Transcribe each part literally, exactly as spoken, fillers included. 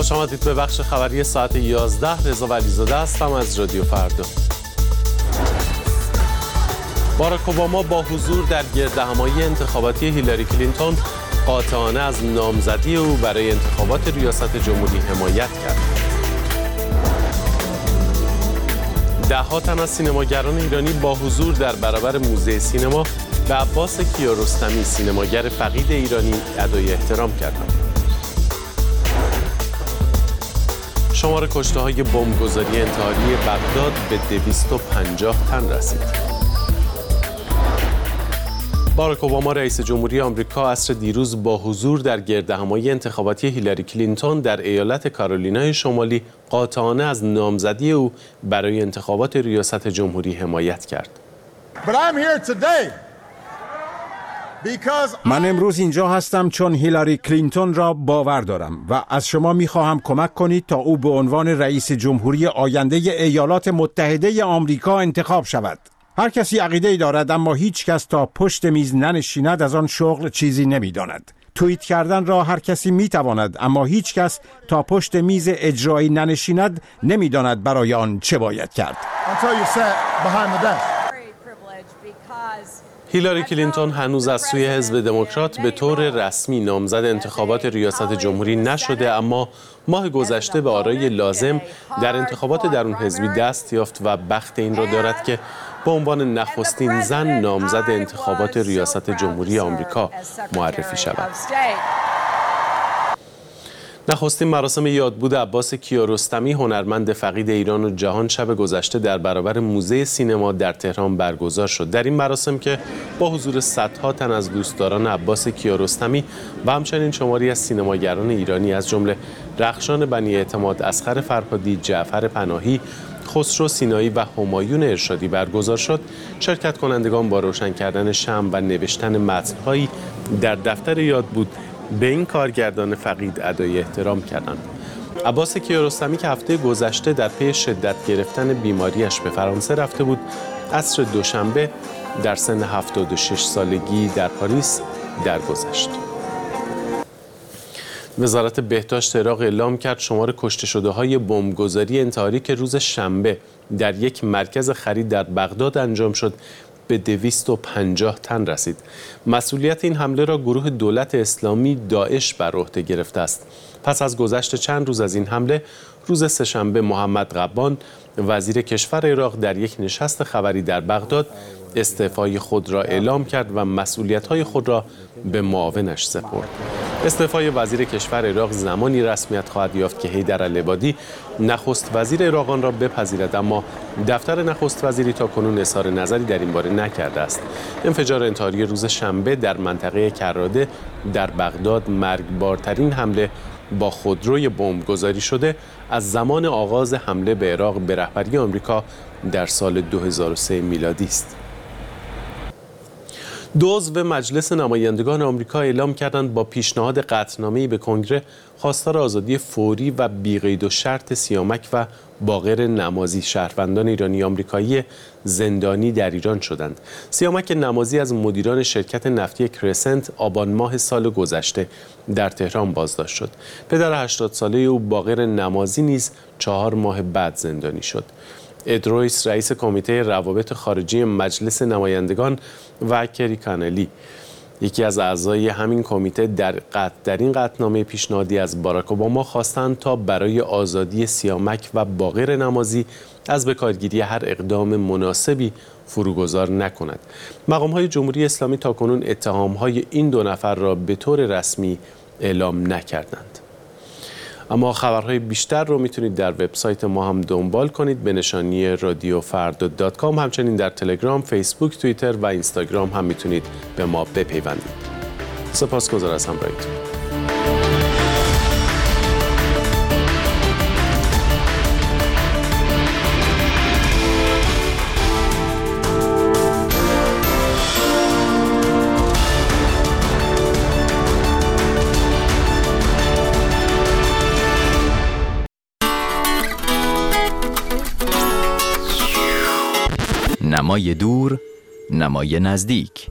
خوش آمدید به بخش خبری ساعت یازده. رضا ولیزاده هستم از رادیو فردا. باراک اوباما با حضور در گردهمایی انتخاباتی هیلاری کلینتون قاطعانه از نامزدی او برای انتخابات ریاست جمهوری حمایت کرد. ده ها تن از سینماگران ایرانی با حضور در برابر موزه سینما به عباس کیارستمی سینماگر فقید ایرانی ادای احترام کردند. شمار کشته‌های بمبگذاری انتحاری بغداد به دویست و پنجاه تن رسید. باراک اوباما رئیس جمهوری آمریکا عصر دیروز با حضور در گردهمایی انتخاباتی هیلاری کلینتون در ایالت کارولینای شمالی قاطعانه از نامزدی او برای انتخابات ریاست جمهوری حمایت کرد. من امروز اینجا هستم چون هیلاری کلینتون را باور دارم و از شما می‌خواهم کمک کنید تا او به عنوان رئیس جمهوری آینده ایالات متحده آمریکا انتخاب شود. هر کسی عقیده‌ای دارد اما هیچ کس تا پشت میز ننشیند از آن شغل چیزی نمی‌داند. توییت کردن را هر کسی می‌تواند اما هیچ کس تا پشت میز اجرایی ننشیند نمی‌داند برای آن چه باید کرد. هیلاری کلینتون هنوز از سوی حزب دموکرات به طور رسمی نامزد انتخابات ریاست جمهوری نشده، اما ماه گذشته به آرای لازم در انتخابات درون حزبی دست یافت و بخت این را دارد که به عنوان نخستین زن نامزد انتخابات ریاست جمهوری آمریکا معرفی شود. نخستین مراسم یادبود عباس کیارستمی هنرمند فقید ایران و جهان شب گذشته در برابر موزه سینما در تهران برگزار شد. در این مراسم که با حضور صدها تن از دوستداران عباس کیارستمی و همچنین شماری از سینماگران ایرانی از جمله رخشان بنی اعتماد، اصغر فرهادی، جعفر پناهی، خسرو سینایی و همایون ارشادی برگزار شد، شرکت کنندگان با روشن کردن شمع و نوشتن متن‌هایی در دفتر یادبود به این کارگردان فقید ادای احترام کردند. عباس کیارستمی که هفته گذشته در پی شدت گرفتن بیماریش به فرانسه رفته بود، عصر دوشنبه در سن هفتاد و شش سالگی در پاریس درگذشت. وزارت بهداشت عراق اعلام کرد شمار کشته شده های بمبگذاری انتحاری که روز شنبه در یک مرکز خرید در بغداد انجام شد به دویست و پنجاه تن رسید. مسئولیت این حمله را گروه دولت اسلامی داعش بر عهده گرفته است. پس از گذشت چند روز از این حمله، روز سه‌شنبه محمد قبان وزیر کشور عراق در یک نشست خبری در بغداد استعفای خود را اعلام کرد و مسئولیت‌های خود را به معاونش سپرد. استعفای وزیر کشور عراق زمانی رسمیت خواهد یافت که حیدر العبادی نخست وزیر عراق آن را بپذیرد، اما دفتر نخست وزیری تا کنون اظهار نظری در این باره نکرده است. انفجار انتحاری روز شنبه در منطقه کراده در بغداد مرگبارترین حمله با خودروی بمبگذاری شده از زمان آغاز حمله به عراق به رهبری آمریکا در سال دو هزار و سه میلادی است. دو عضو مجلس نمایندگان آمریکا اعلام کردند با پیشنهاد قطعنامه‌ای به کنگره خواستار آزادی فوری و بی‌قید و شرط سیامک و باقر نمازی شهروندان ایرانی آمریکایی زندانی در ایران شدند. سیامک نمازی از مدیران شرکت نفتی کرسنت آبان ماه سال گذشته در تهران بازداشت شد. پدر هشتاد ساله او باقر نمازی نیز چهار ماه بعد زندانی شد. اد رویس رئیس کمیته روابط خارجی مجلس نمایندگان و کری کانلی یکی از اعضای همین کمیته در قطع در این قطعنامه پیشنهادی از باراک اوباما خواستند تا برای آزادی سیامک و باقر نمازی از بکارگیری هر اقدام مناسبی فروگذار نکند. مقام‌های جمهوری اسلامی تاکنون اتهام‌های این دو نفر را به طور رسمی اعلام نکردند. اما خبرهای بیشتر رو میتونید در وبسایت ما هم دنبال کنید به نشانی رادیو فردا دات کام. همچنین در تلگرام، فیسبوک، توییتر و اینستاگرام هم میتونید به ما بپیوندید. سپاسگزار از همراهیتون. نمای دور، نمای نزدیک.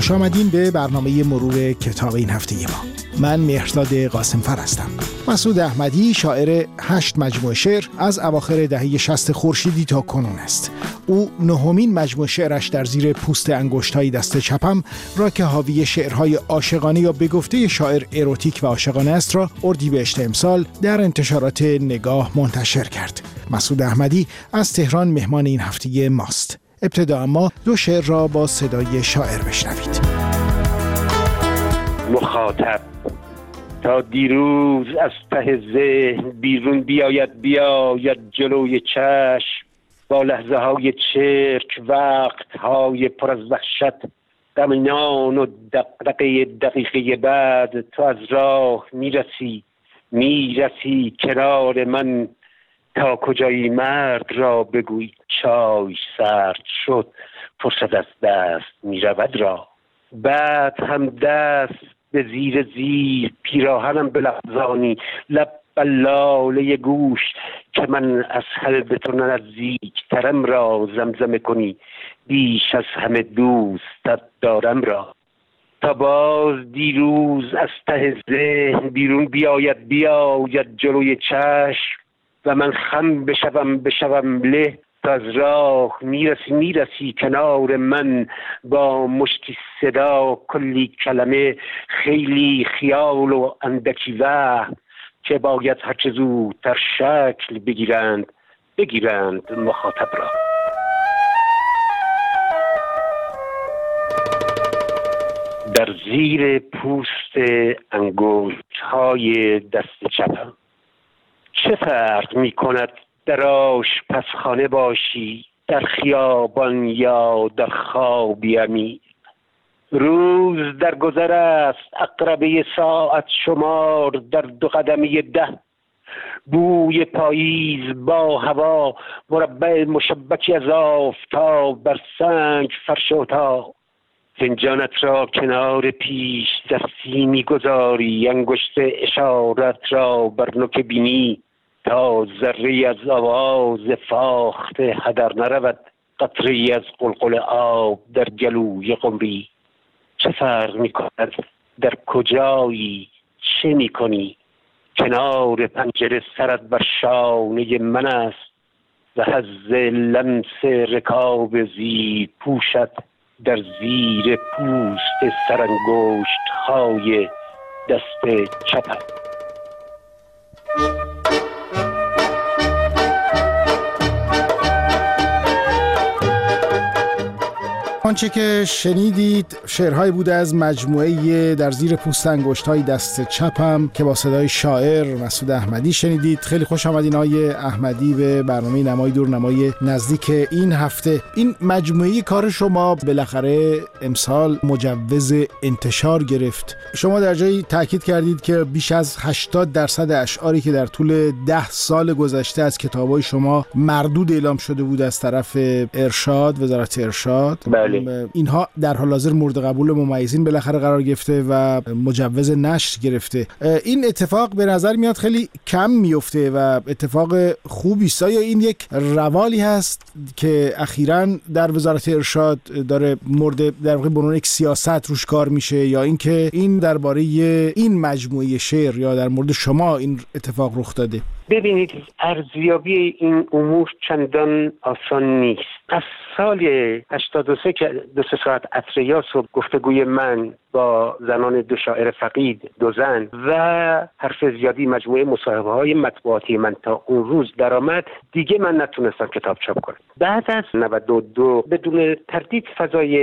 خوش آمدین به برنامه مرور کتاب این هفته ما. من مهرداد قاسمفر هستم. مسعود احمدی شاعر هشت مجموعه شعر از اواخر دهه شصت خورشیدی تا کنون است. او نهمین مجموعه شعرش در زیر پوست انگشت‌های دست چپم را که حاوی شعرهای عاشقانه یا به گفته شاعر اروتیک و عاشقانه است را اردیبهشت امسال در انتشارات نگاه منتشر کرد. مسعود احمدی از تهران مهمان این هفته ماست. ابتدا اما دو شعر را با صدای شاعر بشنوید. مخاطب تا دیروز از ته ذهن بیرون بیاید بیاید جلوی چشم، با لحظه های چرک وقت های پر از وحشت، غمنان و دقدقه دقیقه بعد تو از راه میرسی میرسی کنار من، تا کجایی مرد را بگوی چای سرد شد فرصت از دست میرود را. بعد هم دست به زیر زیر پیراهنم بلغزانی، لب بلاله گوش که من از حلب تو نزدیک ترم را زمزمه کنی، بیش از همه دوستت دارم را. تا باز دیروز از ته ذهن بیرون بیاید بیاید جلوی چشم، و من خم بشوم بشوم له، تا از راه میرسی میرسی کنار من، با مشتی صدا کلی کلمه، خیلی خیال و اندکی وهم، که باید هرچه زودتر شکل بگیرند بگیرند مخاطب را. در زیر پوست انگشت‌های دست چپم چه فرق می کند در آشپزخانه باشی، در خیابان یا در خوابی امیر؟ روز در گذر است عقربه ساعت شمار در دو قدمی ده، بوی پاییز با هوا مربع مشبکی از آفتاب بر سنگ فرش اتاق. فنجانت را کنار پیش دستی میگذاری، انگشت اشارت را بر نوک بینی، تا ذره از آواز فاخته هدر نرود، قطره از قلقل آب در گلوی قمری. چه فرق میکند در کجایی چه میکنی؟ کنار پنجره سرت بر شانه من است، و حظ لمس رکاب زیر پوشت در زیر پوست سرانگشت های دست چپم. آنچه که شنیدید شعرهایی بوده از مجموعه در زیر پوست انگشت‌های دست چپم که با صدای شاعر مسعود احمدی شنیدید. خیلی خوش آمدین آقای احمدی به برنامه نمای دور نمای نزدیک این هفته. این مجموعه کار شما بالاخره امسال مجوز انتشار گرفت. شما در جایی تاکید کردید که بیش از هشتاد درصد اشعاری که در طول ده سال گذشته از کتاب‌های شما مردود اعلام شده بود از طرف ارشاد، وزارت ارشاد، بله، اینها در حال حاضر مورد قبول ممیزین بالاخره قرار گرفته و مجوز نشر گرفته. این اتفاق به نظر میاد خیلی کم میفته و اتفاق خوبی است. یا این یک روالی هست که اخیراً در وزارت ارشاد داره مورد در واقع به عنوان یک سیاست روش کار میشه، یا اینکه این درباره این مجموعه شعر یا در مورد شما این اتفاق رخ داده؟ ببینید، ارزیابی این امور چندان آسان نیست. از سال هشتاد و سه که دو سه ساعت عطریاس و گفتگوی من با زنان دو شاعر فقید، دو زن و حرف زیادی مجموعه مصاحبه های مطبوعاتی من تا اون روز درآمد، دیگه من نتونستم کتاب چاپ کنم. بعد از نود و دو بدون تردید فضای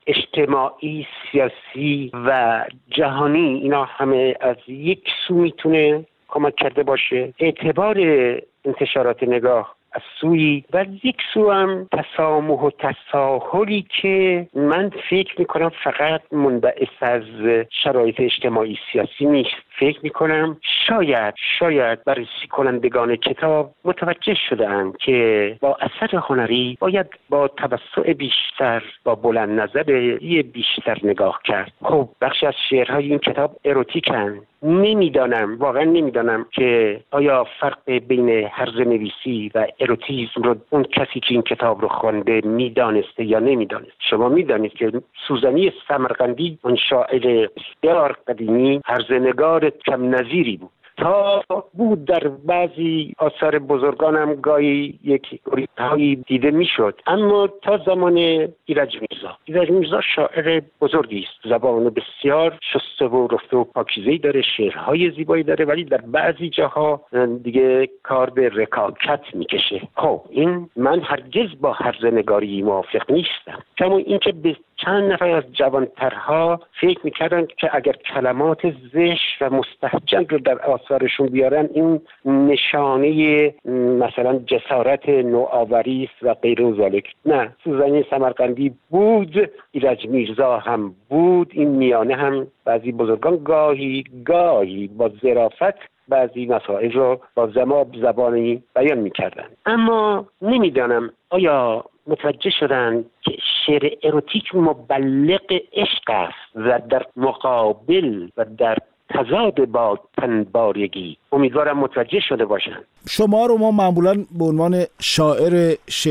اجتماعی، سیاسی و جهانی اینا همه از یک سو میتونه کمک کرده باشه. اعتبار انتشارات نگاه از سوی و یک سو هم تسامح و تساهلی که من فکر میکنم فقط منبعث از شرایط اجتماعی سیاسی نیست. فکر میکنم شاید شاید بررسی کنندگان کتاب متوجه شدند که با اثر هنری باید با توسع بیشتر، با بلند نظری بیشتر نگاه کرد. خب بخشی از شعرهای این کتاب اروتیکن. نمیدانم، واقعا نمیدانم که آیا فرق بین هرزه نویسی و اروتیسم رو اون کسی که این کتاب رو خوانده میدانسته یا نمیدانست. شما میدانید که سوزنی سمرقندی، اون شاعر بسیار قدیمی، هرزنگار کم نظیری بود. تا بود در بعضی آثار بزرگانم گاهی یک ریتهایی دیده میشد، اما تا زمان ایرج میرزا. ایرج میرزا شاعر بزرگی است، زبان بسیار شسته و رفته و پاکیزه‌ای داره، شعرهای زیبایی داره، ولی در بعضی جاها دیگه کار به رکاکت میکشه. خب این من هرگز با هرزنگاری موافق نیستم، کما اینکه به چند نفر از جوانترها فکر میکردن که اگر کلمات زشت و مستهجن رو در آثارشون بیارن این نشانه مثلا جسارت نوآوری است و غیر و ذالک. نه، سوزنی سمرقندی بود، ایرج میرزا هم بود، این میانه هم بعضی بزرگان گاهی گاهی با ظرافت بعضی مسائل رو با زماب زبانی بیان میکردن. اما نمیدانم آیا متوجه شدن که شعر اروتیک مبلغ عشق است و در مقابل و در تضاد با تنبارگی. امیدوارم متوجه شده باشن. شما رو ما معمولاً به عنوان شاعر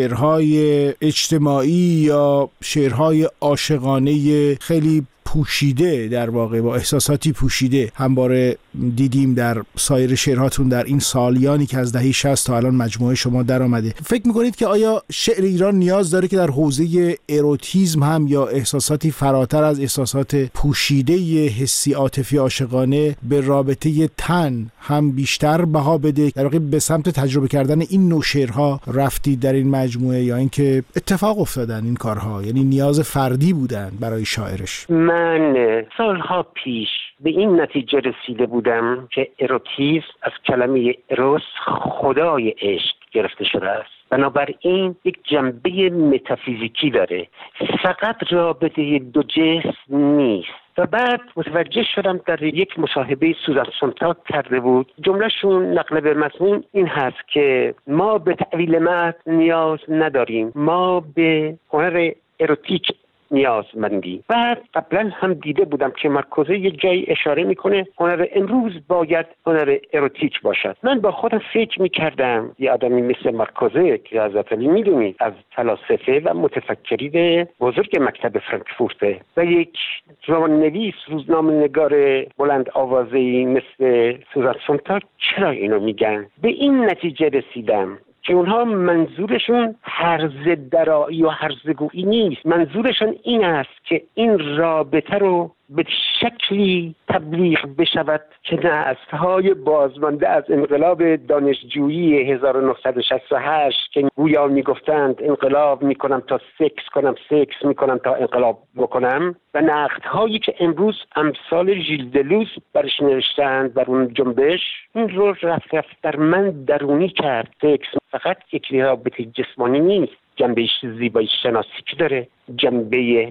شعرهای اجتماعی یا شعرهای عاشقانه خیلی پوشیده، در واقع با احساساتی پوشیده همواره دیدیم در سایر شعرهاتون در این سالیانی که از دهه شصت تا الان مجموعه شما در آمده. فکر میکنید که آیا شعر ایران نیاز داره که در حوزه اروتیسم هم یا احساساتی فراتر از احساسات پوشیده حسی عاطفی عاشقانه به رابطه تن هم بیشتر بها بده؟ در واقع به سمت تجربه کردن این نوع شعرها رفتید در این مجموعه یا اینکه اتفاق افتادن این کارها، یعنی نیاز فردی بودن برای شاعرش؟ من سالها پیش به این نتیجه رسیده بودم که اروتیسم از کلمه اروس، خدای عشق، گرفته شده است. بنابراین یک جنبه متافیزیکی داره، فقط رابطه دو جسم نیست. و بعد متوجه شدم در یک مصاحبه سوزان سونتاگ کرده بود، جملهشون نقل به مضمون این هست که ما به تأویل متن نیاز نداریم، ما به هنر اروتیک نیازمندی. بعد قبلا هم دیده بودم که مارکوزه یک جایی اشاره میکنه هنر امروز باید هنر اروتیک باشد. من با خودم فکر میکردم یه آدمی مثل مارکوزه که حضرت علی میدونید از فلاسفه و متفکرین بزرگ مکتب فرانکفورت و یک رمان‌نویس، روزنامه‌نگار بلند آوازه‌ای مثل سوزان سونتاگ، چرا اینو میگن؟ به این نتیجه رسیدم که اونها منظورشون هرزه درایی و هرزگویی نیست، منظورشون این است که این رابطه رو به شکلی تبلیغ بشود که نسل‌های بازمانده از انقلاب دانشجویی هزار و نهصد و شصت و هشت که گویا میگفتند انقلاب میکنم تا سکس کنم، سکس میکنم تا انقلاب بکنم، و نقدهایی که امروز امثال ژیل دلوز برش نوشتند بر اون جنبش، این رو رفت رفت در من درونی کرد. سکس فقط یک رابطه جسمانی نیست، جنبه زیبایی شناسی که داره، جنبه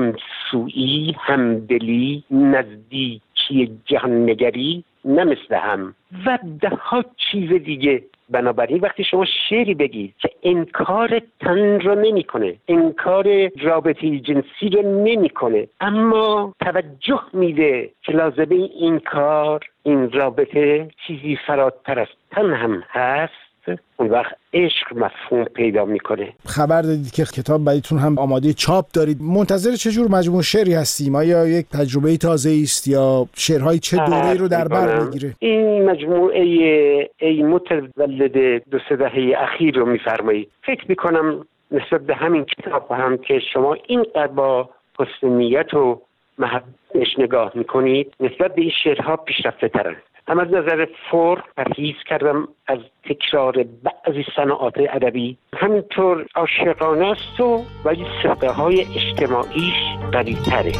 همسویی، همدلی، نزدیکی، جهان‌نگری، نه مثل هم و ده ها چیز دیگه. بنابراین وقتی شما شعری بگید که انکار تن رو نمی‌کنه، انکار رابطه جنسی رو نمی‌کنه، اما توجه میده که لازمه این کار، این رابطه چیزی فراتر از تن هم هست، اون وقت عشق مفهوم پیدا میکنه. خبر دادید که کتاب بعدیتون هم آماده چاپ دارید. منتظر چه جور مجموعه شعری هستیم؟ آیا یک تجربه تازه است یا شعرهای چه دوره‌ای رو در بر میگیره؟ این مجموعه ای متولد دو سه دهه اخیر رو میفرمایید. فکر میکنم نسبت به همین کتاب هم که شما اینقدر با حسن نیت و محبتش نگاه میکنید، نسبت به این شعرها پیشرفته ترند. هم از نظر فرم پرهیز کردم از تکرار بعضی صناعات ادبی، همینطور عاشقانه است و ولی سقه های اجتماعیش قوی تره.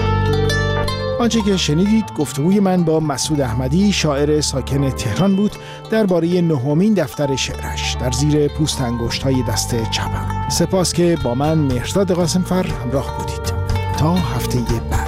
آنچه که شنیدید گفتگوی من با مسعود احمدی، شاعر ساکن تهران بود، درباره نهمین دفتر شعرش در زیر پوست انگشت‌های دست چپم. سپاس که با من مهرداد قاسمفر همراه بودید. تا هفته بعد.